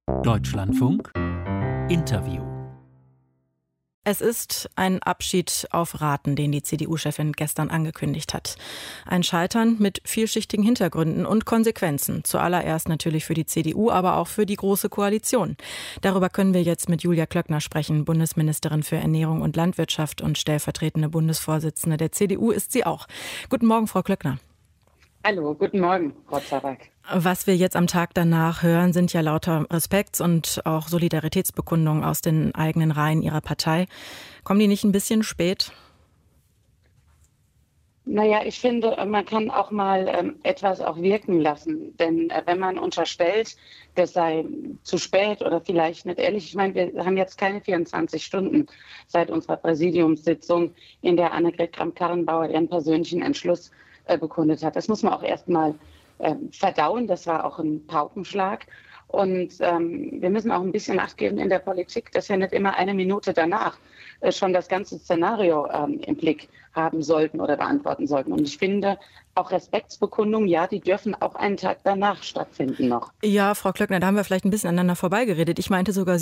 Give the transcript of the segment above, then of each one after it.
Deutschlandfunk Interview. Es ist ein Abschied auf Raten, den die CDU-Chefin gestern angekündigt hat. Ein Scheitern mit vielschichtigen Hintergründen und Konsequenzen. Zuallererst natürlich für die CDU, aber auch für die Große Koalition. Darüber können wir jetzt mit Julia Klöckner sprechen. Bundesministerin für Ernährung und Landwirtschaft und stellvertretende Bundesvorsitzende der CDU ist sie auch. Guten Morgen, Frau Klöckner. Hallo, guten Morgen, Frau Zabak. Was wir jetzt am Tag danach hören, sind ja lauter Respekts- und auch Solidaritätsbekundungen aus den eigenen Reihen Ihrer Partei. Kommen die nicht ein bisschen spät? Naja, ich finde, man kann auch mal etwas auch wirken lassen. Denn wenn man unterstellt, das sei zu spät oder vielleicht nicht ehrlich, ich meine, wir haben jetzt keine 24 Stunden seit unserer Präsidiumssitzung, in der Annegret Kramp-Karrenbauer ihren persönlichen Entschluss bekundet hat. Das muss man auch erstmal verdauen. Das war auch ein Paukenschlag. Und wir müssen auch ein bisschen Acht geben in der Politik, dass wir nicht immer eine Minute danach schon das ganze Szenario im Blick haben sollten oder beantworten sollten. Und ich finde, auch Respektsbekundungen, ja, die dürfen auch einen Tag danach stattfinden noch. Ja, Frau Klöckner, da haben wir vielleicht ein bisschen aneinander vorbeigeredet. Ich meinte sogar, Sie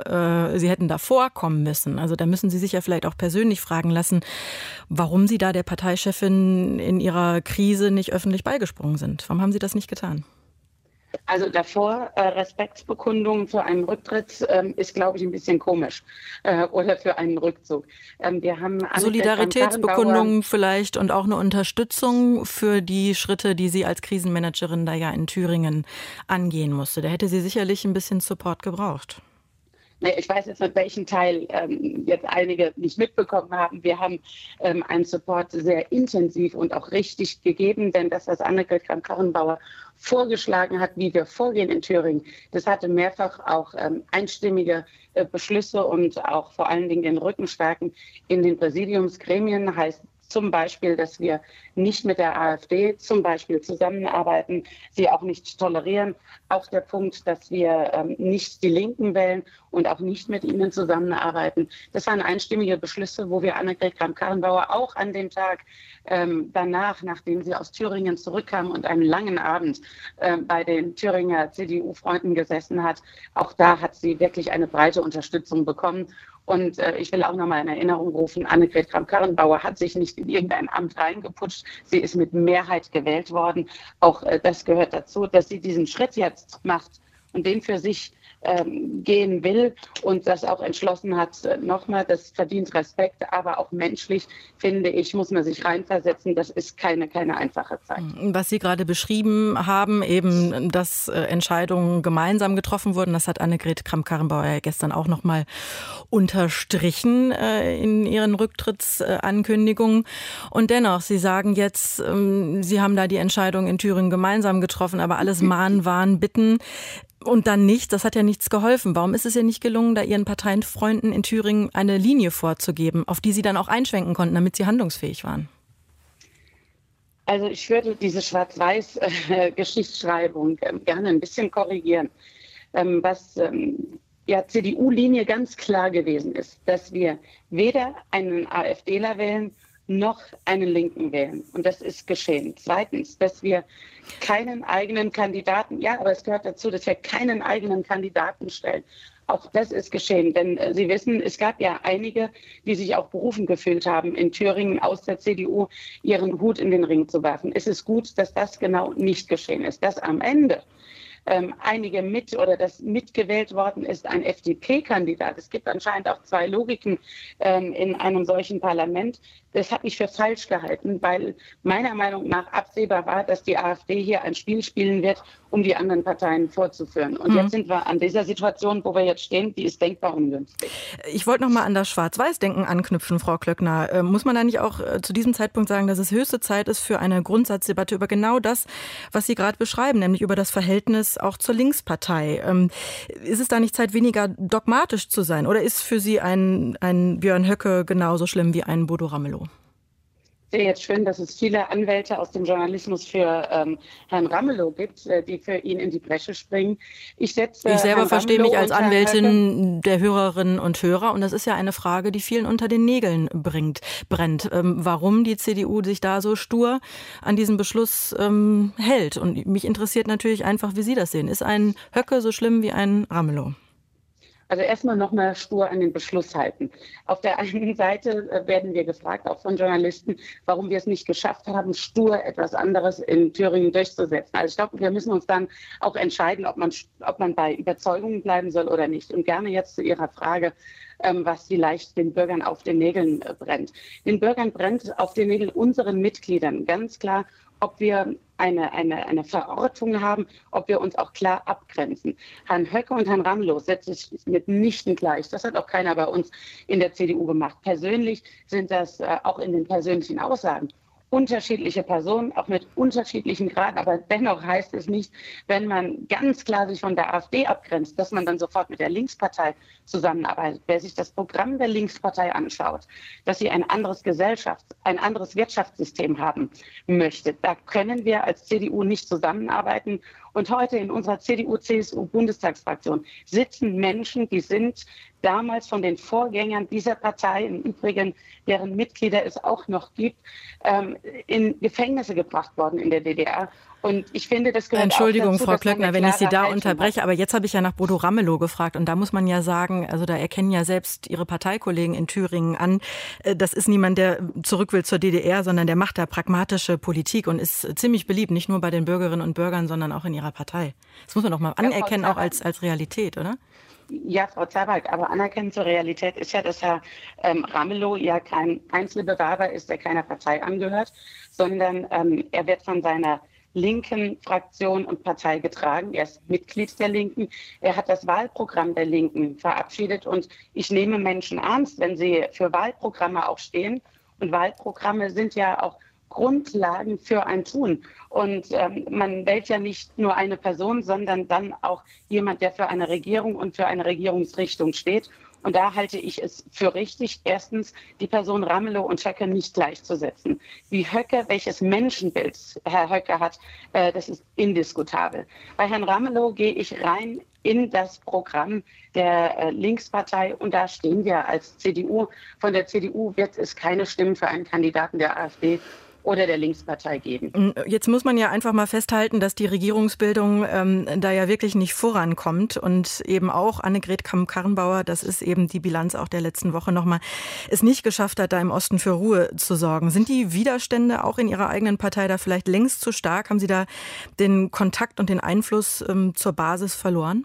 hätten davor kommen müssen. Also da müssen Sie sich ja vielleicht auch persönlich fragen lassen, warum Sie da der Parteichefin in ihrer Krise nicht öffentlich beigesprungen sind. Warum haben Sie das nicht getan? Also davor Respektsbekundungen für einen Rücktritt ist, glaube ich, ein bisschen komisch oder für einen Rückzug. Wir haben Solidaritätsbekundungen vielleicht und auch eine Unterstützung für die Schritte, die sie als Krisenmanagerin da ja in Thüringen angehen musste. Da hätte sie sicherlich ein bisschen Support gebraucht. Ich weiß jetzt nicht, welchen Teil jetzt einige nicht mitbekommen haben. Wir haben einen Support sehr intensiv und auch richtig gegeben, denn das, was Annegret Kramp-Karrenbauer vorgeschlagen hat, wie wir vorgehen in Thüringen, das hatte mehrfach auch einstimmige Beschlüsse und auch vor allen Dingen den Rückenstärken in den Präsidiumsgremien, heißt zum Beispiel, dass wir nicht mit der AfD zum Beispiel zusammenarbeiten, sie auch nicht tolerieren. Auch der Punkt, dass wir nicht die Linken wählen und auch nicht mit ihnen zusammenarbeiten. Das waren einstimmige Beschlüsse, wo wir Annegret Kramp-Karrenbauer auch an dem Tag danach, nachdem sie aus Thüringen zurückkam und einen langen Abend bei den Thüringer CDU-Freunden gesessen hat, auch da hat sie wirklich eine breite Unterstützung bekommen. Und ich will auch nochmal in Erinnerung rufen, Annegret Kramp-Karrenbauer hat sich nicht in irgendein Amt reingeputscht. Sie ist mit Mehrheit gewählt worden. Auch das gehört dazu, dass sie diesen Schritt jetzt macht und den für sich gehen will und das auch entschlossen hat. Nochmal, das verdient Respekt, aber auch menschlich, finde ich, muss man sich reinversetzen. Das ist keine einfache Zeit. Was Sie gerade beschrieben haben, eben, dass Entscheidungen gemeinsam getroffen wurden, das hat Annegret Kramp-Karrenbauer ja gestern auch nochmal unterstrichen in ihren Rücktrittsankündigungen. Und dennoch, Sie sagen jetzt, Sie haben da die Entscheidung in Thüringen gemeinsam getroffen, aber alles Mahnen, Warnen, Bitten. Und dann nicht, das hat ja nichts geholfen. Warum ist es ja nicht gelungen, da Ihren Parteienfreunden in Thüringen eine Linie vorzugeben, auf die Sie dann auch einschwenken konnten, damit Sie handlungsfähig waren? Also ich würde diese Schwarz-Weiß-Geschichtsschreibung gerne ein bisschen korrigieren. Was CDU-Linie ganz klar gewesen ist, dass wir weder einen AfDler wählen, noch einen Linken wählen. Und das ist geschehen. Zweitens, dass wir keinen eigenen Kandidaten, ja, aber es gehört dazu, dass wir keinen eigenen Kandidaten stellen. Auch das ist geschehen, denn Sie wissen, es gab ja einige, die sich auch berufen gefühlt haben, in Thüringen aus der CDU ihren Hut in den Ring zu werfen. Es ist gut, dass das genau nicht geschehen ist, dass am Ende einige das mitgewählt worden ist, ein FDP-Kandidat. Es gibt anscheinend auch zwei Logiken in einem solchen Parlament. Das habe ich für falsch gehalten, weil meiner Meinung nach absehbar war, dass die AfD hier ein Spiel spielen wird, um die anderen Parteien vorzuführen. Und jetzt sind wir an dieser Situation, wo wir jetzt stehen, die ist denkbar ungünstig. Ich wollte noch mal an das Schwarz-Weiß-Denken anknüpfen, Frau Klöckner. Muss man da nicht auch zu diesem Zeitpunkt sagen, dass es höchste Zeit ist für eine Grundsatzdebatte über genau das, was Sie gerade beschreiben, nämlich über das Verhältnis auch zur Linkspartei? Ist es da nicht Zeit, weniger dogmatisch zu sein? Oder ist für Sie ein Björn Höcke genauso schlimm wie ein Bodo Ramelow? sehe jetzt schön, dass es viele Anwälte aus dem Journalismus für Herrn Ramelow gibt, die für ihn in die Bresche springen. Ich selber verstehe mich als Anwältin der Hörerinnen und Hörer und das ist ja eine Frage, die vielen unter den Nägeln brennt. Warum die CDU sich da so stur an diesem Beschluss hält. Und mich interessiert natürlich einfach, wie Sie das sehen. Ist ein Höcke so schlimm wie ein Ramelow? Also erstmal nochmal stur an den Beschluss halten. Auf der einen Seite werden wir gefragt, auch von Journalisten, warum wir es nicht geschafft haben, stur etwas anderes in Thüringen durchzusetzen. Also ich glaube, wir müssen uns dann auch entscheiden, ob man bei Überzeugungen bleiben soll oder nicht. Und gerne jetzt zu Ihrer Frage, was vielleicht den Bürgern auf den Nägeln brennt. Den Bürgern brennt auf den Nägeln, unseren Mitgliedern ganz klar, ob wir eine Verortung haben, ob wir uns auch klar abgrenzen. Herrn Höcke und Herrn Ramelow setze ich mitnichten gleich. Das hat auch keiner bei uns in der CDU gemacht. Persönlich sind das auch in den persönlichen Aussagen unterschiedliche Personen, auch mit unterschiedlichen Graden. Aber dennoch heißt es nicht, wenn man ganz klar sich von der AfD abgrenzt, dass man dann sofort mit der Linkspartei zusammenarbeitet. Wer sich das Programm der Linkspartei anschaut, dass sie ein anderes ein anderes Wirtschaftssystem haben möchte, da können wir als CDU nicht zusammenarbeiten. Und heute in unserer CDU-CSU-Bundestagsfraktion sitzen Menschen, die sind damals von den Vorgängern dieser Partei, im Übrigen deren Mitglieder es auch noch gibt, in Gefängnisse gebracht worden in der DDR. Und ich finde, das gehört Entschuldigung, auch dazu, Frau Klöckner, wenn ich Sie da unterbreche, hat. aber jetzt habe ich ja nach Bodo Ramelow gefragt und da muss man ja sagen, also da erkennen ja selbst Ihre Parteikollegen in Thüringen an, das ist niemand, der zurück will zur DDR, sondern der macht da pragmatische Politik und ist ziemlich beliebt, nicht nur bei den Bürgerinnen und Bürgern, sondern auch in Ihrer Partei. Das muss man doch mal anerkennen, auch als Realität, oder? Ja, Frau Zabak, aber anerkennen zur Realität ist ja, dass Herr Ramelow ja kein Einzelbewerber ist, der keiner Partei angehört, sondern er wird von seiner linken Fraktion und Partei getragen. Er ist Mitglied der Linken. Er hat das Wahlprogramm der Linken verabschiedet. Und ich nehme Menschen ernst, wenn sie für Wahlprogramme auch stehen. Und Wahlprogramme sind ja auch Grundlagen für ein Tun. Und man wählt ja nicht nur eine Person, sondern dann auch jemand, der für eine Regierung und für eine Regierungsrichtung steht. Und da halte ich es für richtig, erstens die Person Ramelow und Höcke nicht gleichzusetzen. Wie Höcke, welches Menschenbild Herr Höcke hat, das ist indiskutabel. Bei Herrn Ramelow gehe ich rein in das Programm der Linkspartei und da stehen wir als CDU. Von der CDU wird es keine Stimmen für einen Kandidaten der AfD oder der Linkspartei geben. Jetzt muss man ja einfach mal festhalten, dass die Regierungsbildung da ja wirklich nicht vorankommt und eben auch Annegret Kramp-Karrenbauer, das ist eben die Bilanz auch der letzten Woche nochmal, es nicht geschafft hat, da im Osten für Ruhe zu sorgen. Sind die Widerstände auch in Ihrer eigenen Partei da vielleicht längst zu stark? Haben Sie da den Kontakt und den Einfluss zur Basis verloren?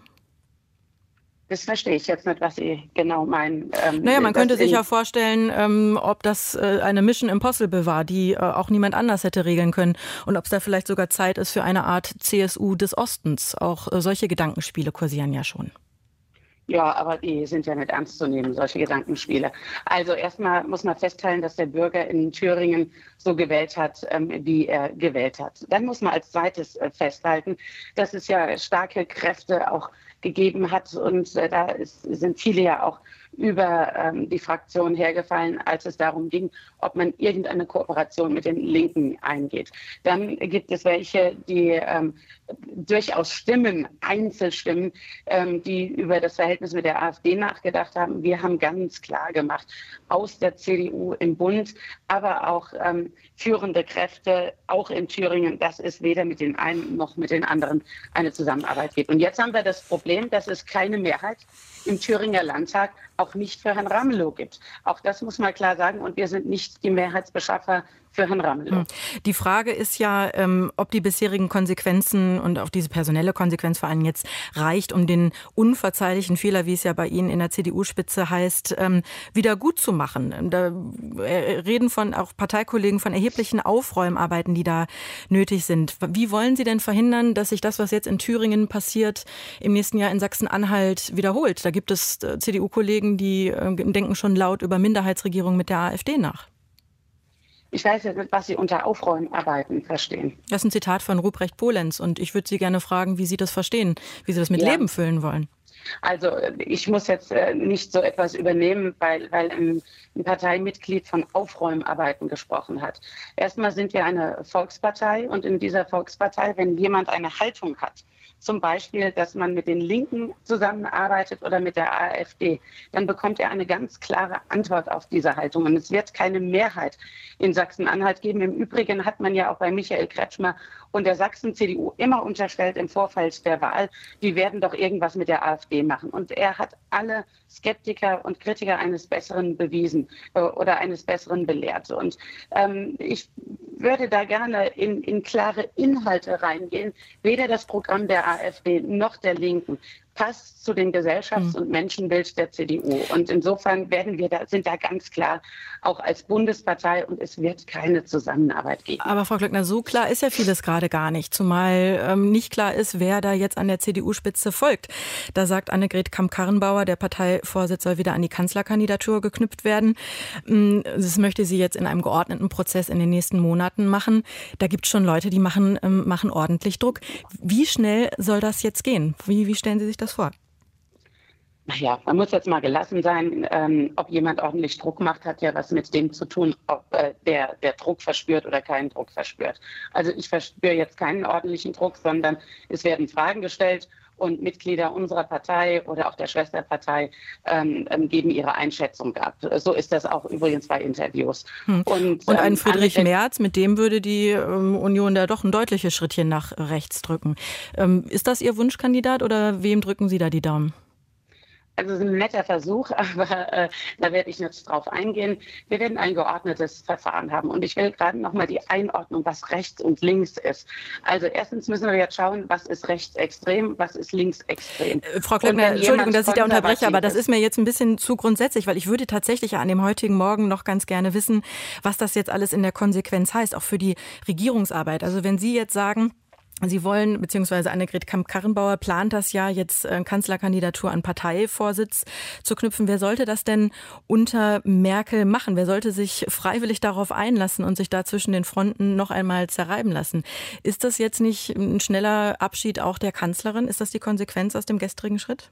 Das verstehe ich jetzt nicht, was Sie genau meinen. Naja, man könnte sich ja vorstellen, ob das eine Mission Impossible war, die auch niemand anders hätte regeln können. Und ob es da vielleicht sogar Zeit ist für eine Art CSU des Ostens. Auch solche Gedankenspiele kursieren ja schon. Ja, aber die sind ja nicht ernst zu nehmen, solche Gedankenspiele. Also erstmal muss man feststellen, dass der Bürger in Thüringen so gewählt hat, wie er gewählt hat. Dann muss man als zweites festhalten, dass es ja starke Kräfte auch gegeben hat und sind viele ja auch über die Fraktion hergefallen, als es darum ging, ob man irgendeine Kooperation mit den Linken eingeht. Dann gibt es welche, die durchaus Stimmen, Einzelstimmen, die über das Verhältnis mit der AfD nachgedacht haben. Wir haben ganz klar gemacht, aus der CDU im Bund, aber auch führende Kräfte, auch in Thüringen, dass es weder mit den einen noch mit den anderen eine Zusammenarbeit gibt. Und jetzt haben wir das Problem, dass es keine Mehrheit im Thüringer Landtag auch nicht für Herrn Ramelow gibt. Auch das muss man klar sagen. Und wir sind nicht die Mehrheitsbeschaffer für Herrn Ramelow. Die Frage ist ja, ob die bisherigen Konsequenzen und auch diese personelle Konsequenz vor allem jetzt reicht, um den unverzeihlichen Fehler, wie es ja bei Ihnen in der CDU-Spitze heißt, wieder gut zu machen. Da reden auch Parteikollegen von erheblichen Aufräumarbeiten, die da nötig sind. Wie wollen Sie denn verhindern, dass sich das, was jetzt in Thüringen passiert, im nächsten Jahr in Sachsen-Anhalt wiederholt? Da gibt es CDU-Kollegen, die denken schon laut über Minderheitsregierung mit der AfD nach. Ich weiß jetzt nicht, was Sie unter Aufräumarbeiten verstehen. Das ist ein Zitat von Ruprecht Polenz und ich würde Sie gerne fragen, wie Sie das verstehen, wie Sie das mit Leben füllen wollen. Also ich muss jetzt nicht so etwas übernehmen, weil ein Parteimitglied von Aufräumarbeiten gesprochen hat. Erstmal sind wir eine Volkspartei und in dieser Volkspartei, wenn jemand eine Haltung hat, zum Beispiel, dass man mit den Linken zusammenarbeitet oder mit der AfD, dann bekommt er eine ganz klare Antwort auf diese Haltung. Und es wird keine Mehrheit in Sachsen-Anhalt geben. Im Übrigen hat man ja auch bei Michael Kretschmer und der Sachsen-CDU immer unterstellt im Vorfeld der Wahl, die werden doch irgendwas mit der AfD machen. Und er hat alle Skeptiker und Kritiker eines Besseren bewiesen oder eines Besseren belehrt. Und ich würde da gerne in klare Inhalte reingehen. Weder das Programm der AfD noch der Linken passt zu dem Gesellschafts- und Menschenbild der CDU. Und insofern sind da ganz klar auch als Bundespartei und es wird keine Zusammenarbeit geben. Aber Frau Glöckner, so klar ist ja vieles gerade gar nicht. Zumal nicht klar ist, wer da jetzt an der CDU-Spitze folgt. Da sagt Annegret Kramp-Karrenbauer, der Parteivorsitz soll wieder an die Kanzlerkandidatur geknüpft werden. Das möchte sie jetzt in einem geordneten Prozess in den nächsten Monaten machen. Da gibt es schon Leute, die machen ordentlich Druck. Wie schnell soll das jetzt gehen? Wie stellen Sie sich das vor? Naja, man muss jetzt mal gelassen sein. Ob jemand ordentlich Druck macht, hat ja was mit dem zu tun, ob der Druck verspürt oder keinen Druck verspürt. Also ich verspüre jetzt keinen ordentlichen Druck, sondern es werden Fragen gestellt und Mitglieder unserer Partei oder auch der Schwesterpartei geben ihre Einschätzung ab. So ist das auch übrigens bei Interviews. Und ein Friedrich Merz, mit dem würde die Union da doch ein deutliches Schrittchen nach rechts drücken. Ist das Ihr Wunschkandidat oder wem drücken Sie da die Daumen? Also es ist ein netter Versuch, aber da werde ich nicht drauf eingehen. Wir werden ein geordnetes Verfahren haben. Und ich will gerade nochmal die Einordnung, was rechts und links ist. Also erstens müssen wir jetzt schauen, was ist rechtsextrem, was ist linksextrem. Frau Glöckner, Entschuldigung, dass ich da unterbreche, aber das ist mir jetzt ein bisschen zu grundsätzlich, weil ich würde tatsächlich an dem heutigen Morgen noch ganz gerne wissen, was das jetzt alles in der Konsequenz heißt, auch für die Regierungsarbeit. Also wenn Sie jetzt sagen, Sie wollen, beziehungsweise Annegret Kramp-Karrenbauer plant das ja, jetzt Kanzlerkandidatur an Parteivorsitz zu knüpfen. Wer sollte das denn unter Merkel machen? Wer sollte sich freiwillig darauf einlassen und sich da zwischen den Fronten noch einmal zerreiben lassen? Ist das jetzt nicht ein schneller Abschied auch der Kanzlerin? Ist das die Konsequenz aus dem gestrigen Schritt?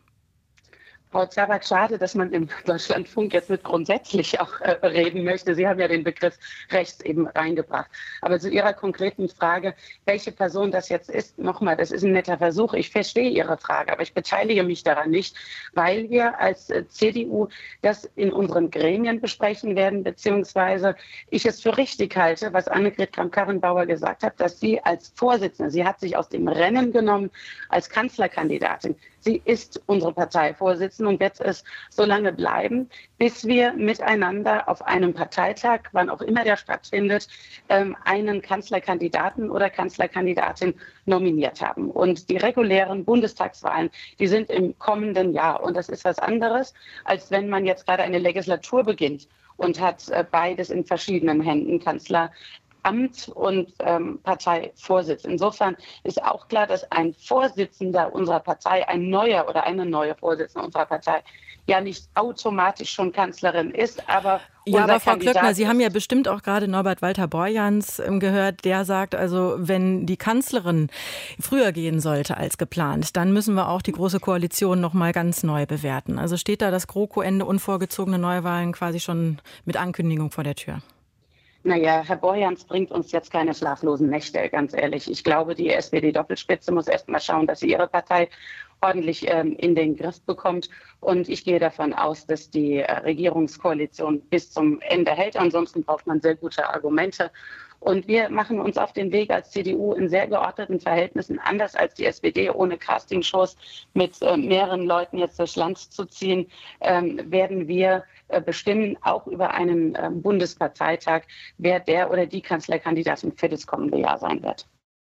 Frau Zabak, schade, dass man im Deutschlandfunk jetzt mit grundsätzlich auch reden möchte. Sie haben ja den Begriff rechts eben reingebracht. Aber zu Ihrer konkreten Frage, welche Person das jetzt ist, nochmal, das ist ein netter Versuch. Ich verstehe Ihre Frage, aber ich beteilige mich daran nicht, weil wir als CDU das in unseren Gremien besprechen werden, beziehungsweise ich es für richtig halte, was Annegret Kramp-Karrenbauer gesagt hat, dass sie als Vorsitzende, sie hat sich aus dem Rennen genommen als Kanzlerkandidatin. Sie ist unsere Parteivorsitzende und wird es so lange bleiben, bis wir miteinander auf einem Parteitag, wann auch immer der stattfindet, einen Kanzlerkandidaten oder Kanzlerkandidatin nominiert haben. Und die regulären Bundestagswahlen, die sind im kommenden Jahr. Und das ist was anderes, als wenn man jetzt gerade eine Legislatur beginnt und hat beides in verschiedenen Händen, Kanzleramt und Parteivorsitz. Insofern ist auch klar, dass ein Vorsitzender unserer Partei, ein neuer oder eine neue Vorsitzende unserer Partei, ja nicht automatisch schon Kanzlerin ist, aber ja, aber Frau Glöckner, Sie haben ja bestimmt auch gerade Norbert Walter-Borjans gehört, der sagt, also wenn die Kanzlerin früher gehen sollte als geplant, dann müssen wir auch die Große Koalition noch mal ganz neu bewerten. Also steht da das GroKo-Ende unvorgezogene Neuwahlen quasi schon mit Ankündigung vor der Tür? Naja, Herr Borjans bringt uns jetzt keine schlaflosen Nächte, ganz ehrlich. Ich glaube, die SPD-Doppelspitze muss erst mal schauen, dass sie ihre Partei ordentlich in den Griff bekommt. Und ich gehe davon aus, dass die Regierungskoalition bis zum Ende hält. Ansonsten braucht man sehr gute Argumente. Und wir machen uns auf den Weg als CDU in sehr geordneten Verhältnissen, anders als die SPD, ohne Castingshows mit mehreren Leuten jetzt durchs Land zu ziehen, werden wir bestimmen, auch über einen Bundesparteitag, wer der oder die Kanzlerkandidatin für das kommende Jahr sein wird.